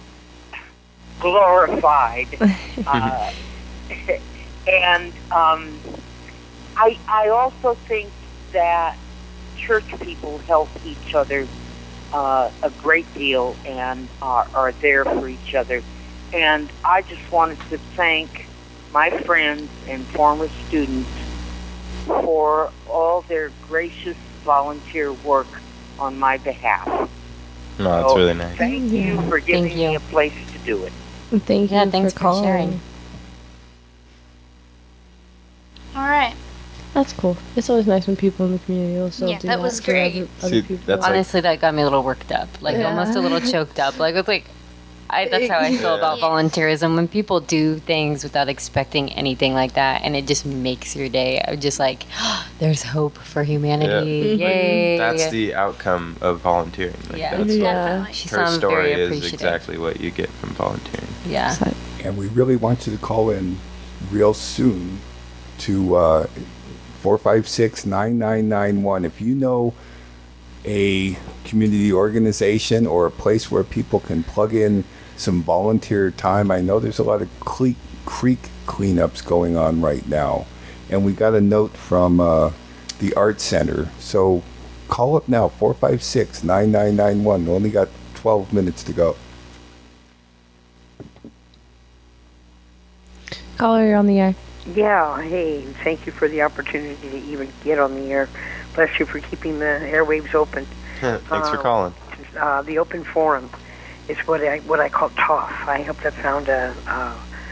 glorified. uh, and um, I, I also think that church people help each other uh, a great deal and are, are there for each other. And I just wanted to thank my friends and former students for all their gracious volunteer work on my behalf. No, that's So, really nice. Thank you for giving Thank you. me a place to do it. Thank you Yeah, for thanks for calling. sharing. All right. That's cool. It's always nice when people in the community also Yeah, do that that was for great. other, other See, people. that's like- Honestly, that got me a little worked up, like Yeah. almost a little choked up. Like it's like, I, that's how I feel about Yeah. volunteerism. When people do things without expecting anything like that, and it just makes your day. I'm just like, there's hope for humanity. Yeah. Yay! That's the outcome of volunteering. Like, Yeah. that's Yeah. Definitely. She her sounds story very is appreciative. exactly what you get from volunteering. Yeah. So- And we really want you to call in real soon to uh, four five six, nine nine nine one. If you know a community organization or a place where people can plug in some volunteer time, I know there's a lot of cle- creek cleanups going on right now. And we got a note from uh, the Art Center. So call up now, four five six, nine nine nine one. Only got twelve minutes to go. Caller, you're on the air. Yeah, hey, thank you for the opportunity to even get on the air. Bless you for keeping the airwaves open. Thanks for Uh, calling. Uh, the open forum is what I what I call T O F. I hope that found a, a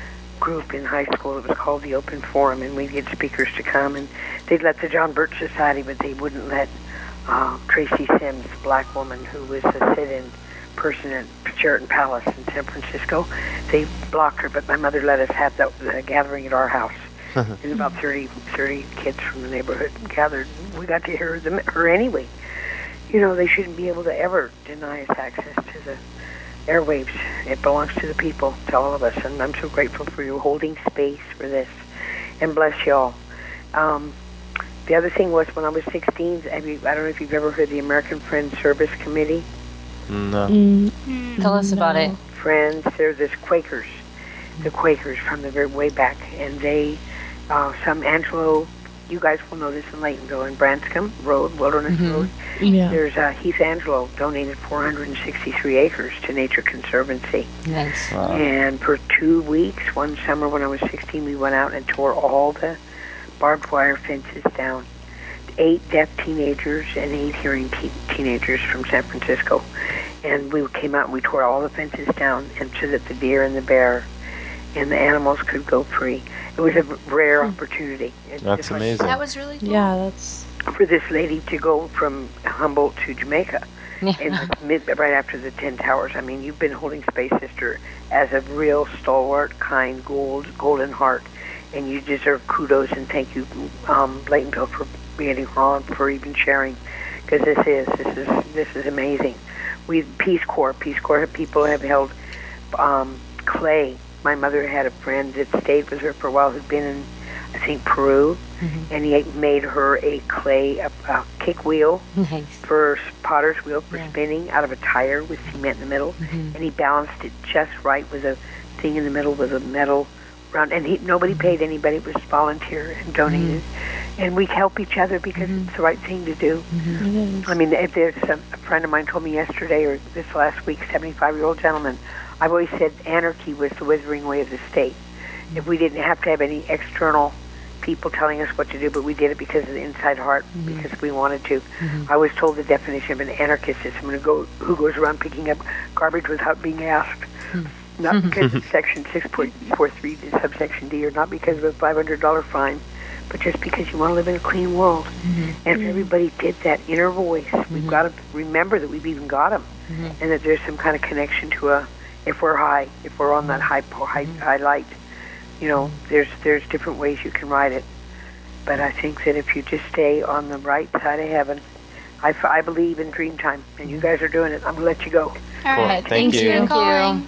group in high school. It was called the Open Forum, and we'd get speakers to come, and they'd let the John Birch Society, but they wouldn't let uh, Tracy Sims, the black woman who was a sit-in person at Sheraton Palace in San Francisco. They blocked her, but my mother let us have that uh, gathering at our house. And about thirty, thirty kids from the neighborhood gathered. We got to hear them, her anyway. You know, they shouldn't be able to ever deny us access to the airwaves. It belongs to the people, to all of us, and I'm so grateful for you holding space for this. And bless y'all. Um, the other thing was when I was sixteen, have you, I don't know if you've ever heard the American Friends Service Committee. No. Mm, Tell us about it. Friends, they're this Quakers, the Quakers from the very way back, and they, uh, some Angelo, you guys will know this in Laytonville, in Branscombe Road, Wilderness Mhm. Road. yeah. There's uh, Heath Angelo donated four hundred sixty-three acres to Nature Conservancy. Nice. Wow. And for two weeks, one summer when I was sixteen, we went out and tore all the barbed wire fences down. Eight deaf teenagers and eight hearing te- teenagers from San Francisco. And we came out and we tore all the fences down, and so that the deer and the bear and the animals could go free. It was a rare opportunity. It's That's just like amazing. That was really cool. Yeah, that's for this lady to go from Humboldt to Jamaica. Yeah. And like mid, right after the Ten Towers. I mean, you've been holding space, sister, as a real stalwart, kind, gold, golden heart, and you deserve kudos and thank you, um, Laytonville, for being on, for even sharing, because this is this is this is amazing. We Peace Corps, Peace Corps people have held um, clay. My mother had a friend that stayed with her for a while who'd been in, I think, Peru, Mm-hmm. and he made her a clay a, a kick wheel Nice. for potter's wheel for Yeah. spinning out of a tire with cement in the middle, Mhm. and he balanced it just right with a thing in the middle with a metal round. And he nobody paid anybody; it was volunteer and donated. And we help each other because it's the right thing to do. it is. I mean, if there's a, a friend of mine told me yesterday or this last week, seventy-five-year-old gentleman, I've always said anarchy was the withering way of the state. If we didn't have to have any external people telling us what to do, but we did it because of the inside heart, because we wanted to. I was told the definition of an anarchist is someone who, go, who goes around picking up garbage without being asked. Not because of Section six point four three to subsection D, or not because of a five hundred dollars fine, but just because you want to live in a clean world. And if everybody did that inner voice, we've got to remember that we've even got them, and that there's some kind of connection to a, if we're high, if we're on that high, po- high, high light, you know, there's there's different ways you can ride it. But I think that if you just stay on the right side of heaven, I, f- I believe in dream time, and you guys are doing it. I'm going to let you go. All Cool. right. Thank Thanks you. for Thank you. calling.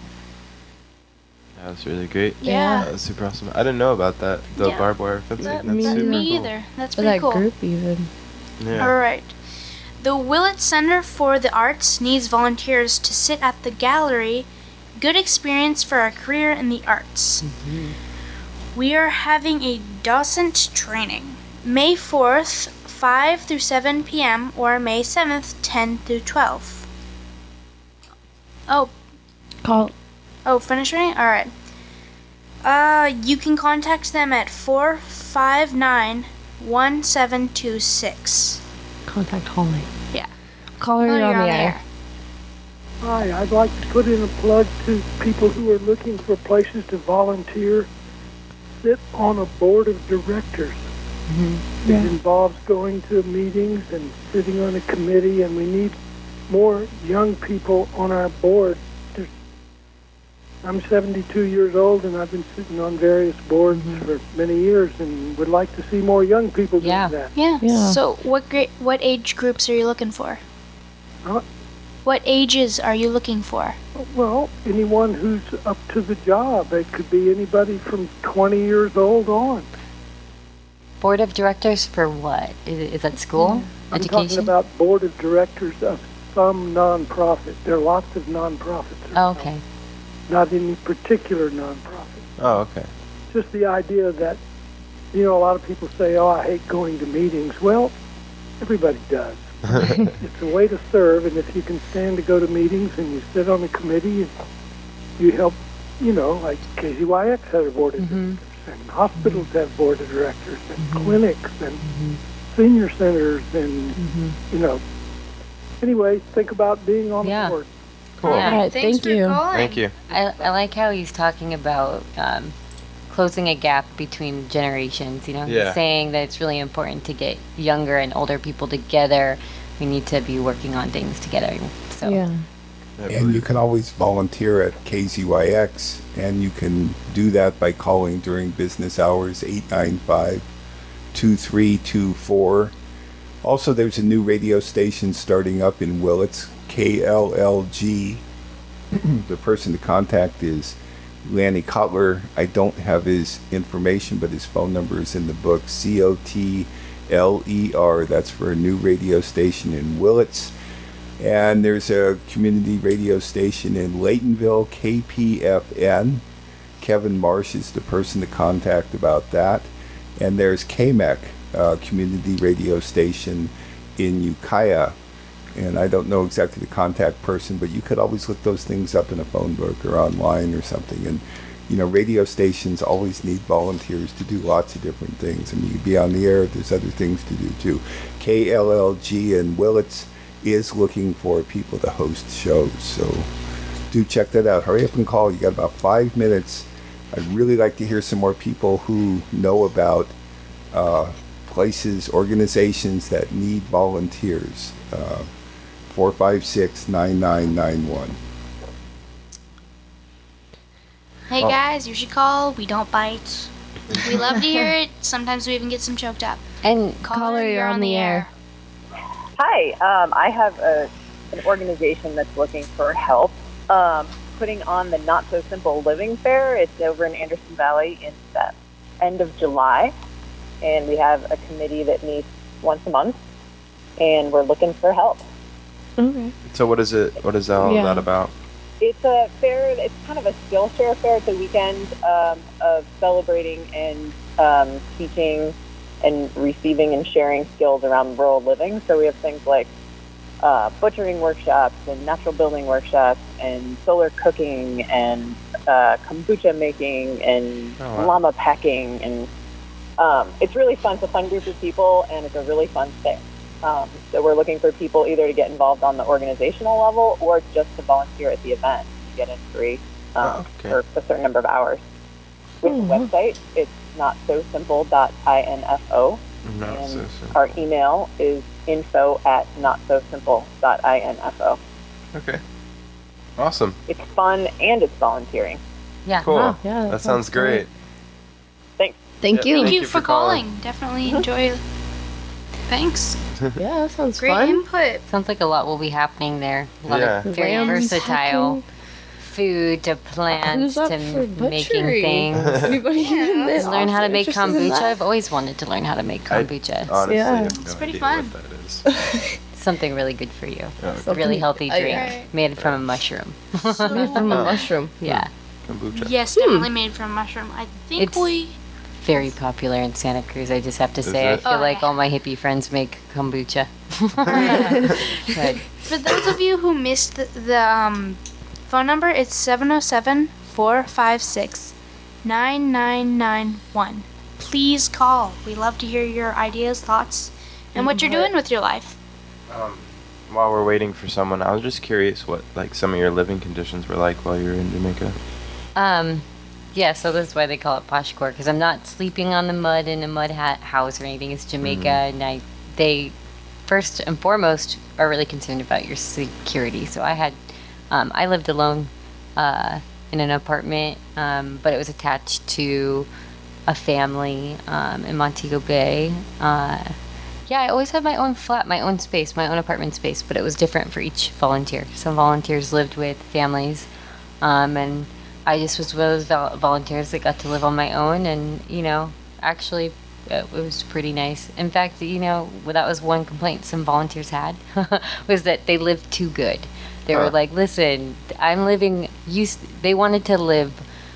That was really great. Yeah. That was super awesome. I didn't know about that. The Yeah. barbed wire fencing. That- That's me super neither. Me cool. either. That's For pretty that cool. group, even. Yeah. All right. The Willett Center for the Arts needs volunteers to sit at the gallery. Good experience for a career in the arts. We are having a docent training. May fourth, five through seven p.m. or May seventh, ten through twelve. Oh, Call. oh, finish reading? All right. Uh, you can contact them at four five nine, one seven two six. Contact Holly. Yeah. Call her Oh, on you're the on the air. air. Hi, I'd like to put in a plug to people who are looking for places to volunteer. Sit on a board of directors. It involves going to meetings and sitting on a committee, and we need more young people on our board. There's, I'm seventy-two years old, and I've been sitting on various boards for many years, and would like to see more young people doing Yeah. that. Yeah. Yeah. So, what gra- what age groups are you looking for? Huh? What ages are you looking for? Well, anyone who's up to the job. It could be anybody from twenty years old on. Board of directors for what? Is, is that school? I'm Education? talking about board of directors of some nonprofit. There are lots of nonprofits. Oh, okay. Not any particular nonprofit. Oh, okay. Just the idea that, you know, a lot of people say, oh, I hate going to meetings. Well, everybody does. It's a way to serve, and if you can stand to go to meetings and you sit on a committee and you help, you know, like K Z Y X has a board of directors, and hospitals have board of directors, and clinics, and senior centers, and, you know. Anyway, think about being on Yeah. the board. Cool. Yeah. All right, Thanks thank for you. calling. Thank you. I, I like how he's talking about um, closing a gap between generations, you know, Yeah. saying that it's really important to get younger and older people together. We need to be working on things together. So Yeah. And you can always volunteer at K Z Y X, and you can do that by calling during business hours, eight nine five, two three two four. Also, there's a new radio station starting up in Willits, K L L G. The person to contact is Lanny Cutler. I don't have his information, but his phone number is in the book, C O T L E R. That's for a new radio station in Willits. And there's a community radio station in Laytonville, K P F N. Kevin Marsh is the person to contact about that. And there's K M E C, a community radio station in Ukiah. And I don't know exactly the contact person, but you could always look those things up in a phone book or online or something. And, you know, radio stations always need volunteers to do lots of different things. I mean, you can be on the air, there's other things to do too. K L L G in Willits is looking for people to host shows. So do check that out. Hurry up and call. You got about five minutes. I'd really like to hear some more people who know about uh, places, organizations that need volunteers. Uh, four five six, nine nine nine one. Hey Oh. guys, you should call. We don't bite. We love to hear it. Sometimes we even get some choked up. and Caller, you're on the air. Hi, um, I have a, an organization that's looking for help um, putting on the Not So Simple Living Fair. It's over in Anderson Valley in the end of July, and we have a committee that meets once a month, and we're looking for help. Okay. So what is it? What is all Yeah. that about? It's a fair, it's kind of a Skillshare fair. It's a weekend um, of celebrating and um, teaching and receiving and sharing skills around rural living. So we have things like uh, butchering workshops and natural building workshops and solar cooking and uh, kombucha making and Oh, wow. llama packing. And um, it's really fun. It's a fun group of people, and it's a really fun thing. Um, so we're looking for people either to get involved on the organizational level or just to volunteer at the event to get in free um, Oh, okay. for a certain number of hours. With the website, it's not so simple dot info, Not and so simple. our email is info at not so simple dot info. Okay. Awesome. It's fun and it's volunteering. yeah. Cool. Wow, yeah, that, that sounds sounds great. Thanks. Thank Yeah, you. Thank, Thank you, you for for calling. calling. Definitely enjoy it. Thanks. Yeah, that sounds Great fun. input. Sounds like a lot will be happening there. A lot Yeah. of very Lambs versatile hacking. food to plants Who's up to for m- making butchery? things. Anybody in this Learn how to office make interested in kombucha. that? I've always wanted to learn how to make I kombucha. honestly Yeah. have no It's pretty idea fun. what that is. Something really good for you. Oh, A really healthy I- drink Right. made from a mushroom. Made from a mushroom. Yeah, kombucha. Yes, definitely made from mushroom. I think It's- we. very popular in Santa Cruz. I just have to Is say, I it? feel Oh, like yeah. all my hippie friends make kombucha. But For those of you who missed the, the um, phone number, it's seven oh seven, four five six, nine nine nine one. Please call. We love to hear your ideas, thoughts, and what you're doing with your life. Um, while we're waiting for someone, I was just curious what like some of your living conditions were like while you were in Jamaica. Um, yeah, so that's why they call it poshcore, because I'm not sleeping on the mud in a mud ha- house or anything. It's Jamaica, and I they first and foremost are really concerned about your security. So I had, um, I lived alone uh, in an apartment, um, but it was attached to a family um, in Montego Bay. Uh, yeah, I always had my own flat, my own space, my own apartment space, but it was different for each volunteer. Some volunteers lived with families, um, and I just was one of those vol- volunteers that got to live on my own, and you know, actually, it was pretty nice. In fact, you know, well, that was one complaint some volunteers had was that they lived too good. They were Huh. like, "Listen, I'm living." Used they wanted to live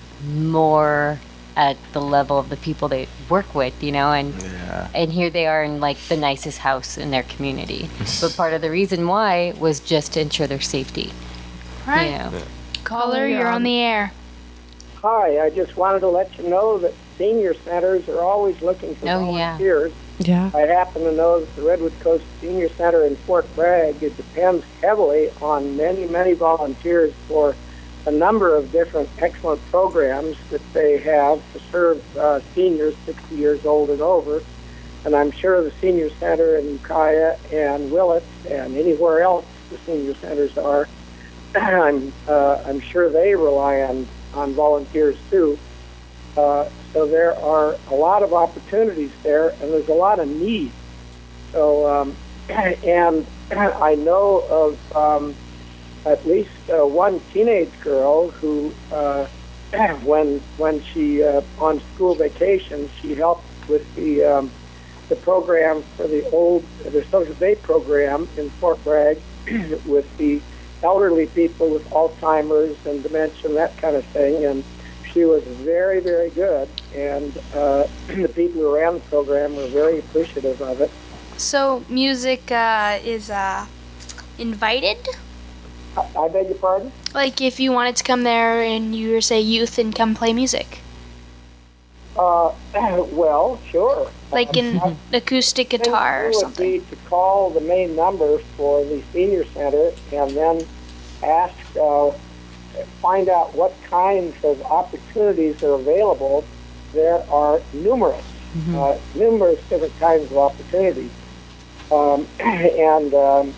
more at the level of the people they work with, you know, and Yeah. and here they are in like the nicest house in their community. But part of the reason why was just to ensure their safety. Right. You know. Caller, you're on the air. Hi, I just wanted to let you know that senior centers are always looking for Oh, yeah. volunteers. Yeah. I happen to know that the Redwood Coast Senior Center in Fort Bragg, it depends heavily on many, many volunteers for a number of different excellent programs that they have to serve uh, seniors sixty years old and over. And I'm sure the senior center in Ukiah and Willits and anywhere else the senior centers are, I'm uh, I'm sure they rely on, on volunteers too. Uh, so there are a lot of opportunities there, and there's a lot of need. So, um, and I know of um, at least uh, one teenage girl who, uh, when when she uh, on school vacation, she helped with the um, the program for the old the social day program in Fort Bragg with the elderly people with Alzheimer's and dementia and that kind of thing, and she was very, very good, and uh, the people who ran the program were very appreciative of it. So music uh, is uh, invited? I, I beg your pardon? Like if you wanted to come there and you were, say, youth and come play music? Uh, well, sure. Like an um, acoustic guitar or something? It would be to call the main number for the senior center and then ask, uh, find out what kinds of opportunities are available. There are numerous, mm-hmm. uh, numerous different kinds of opportunities. Um, and um,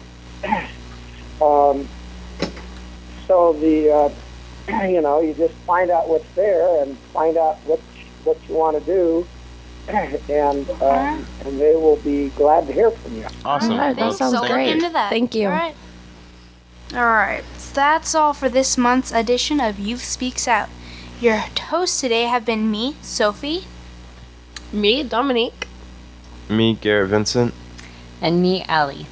um, so the, uh, you know, you just find out what's there and find out what what you want to do, and um, and they will be glad to hear from you. Awesome. All right, that Thanks. sounds So look great. into that. Thank you. All right. All right. So that's all for this month's edition of Youth Speaks Out. Your hosts today have been me, Sophie. Me, Dominique. Me, Garrett Vincent. And me, Allie.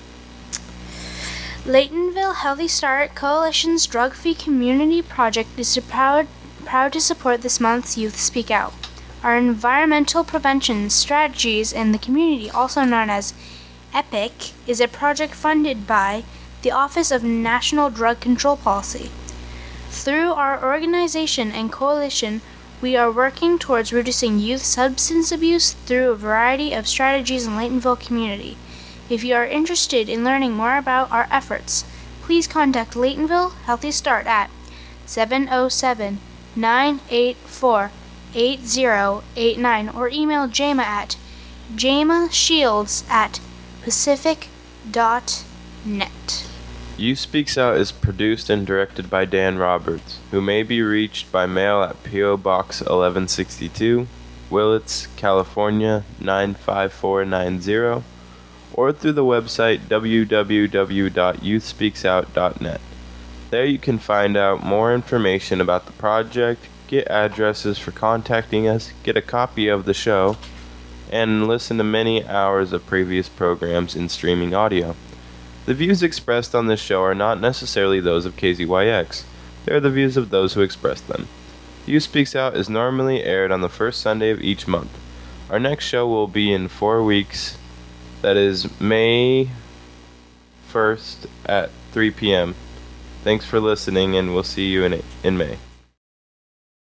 Laytonville Healthy Start Coalition's Drug Free Community Project is proud, proud to support this month's Youth Speak Out. Our environmental prevention strategies in the community, also known as EPIC, is a project funded by the Office of National Drug Control Policy. Through our organization and coalition, we are working towards reducing youth substance abuse through a variety of strategies in Laytonville community. If you are interested in learning more about our efforts, please contact Laytonville Healthy Start at seven oh seven, nine eight four, eight zero eight nine or email Jama at jamashields at pacific dot net. Youth Speaks Out is produced and directed by Dan Roberts, who may be reached by mail at P O Box eleven sixty-two, Willits, California nine five four nine zero, or through the website w w w dot youth speaks out dot net. There you can find out more information about the project, get addresses for contacting us, get a copy of the show, and listen to many hours of previous programs in streaming audio. The views expressed on this show are not necessarily those of K Z Y X. They are the views of those who express them. Youth Speaks Out is normally aired on the first Sunday of each month. Our next show will be in four weeks. That is May first at three p.m. Thanks for listening, and we'll see you in, in May.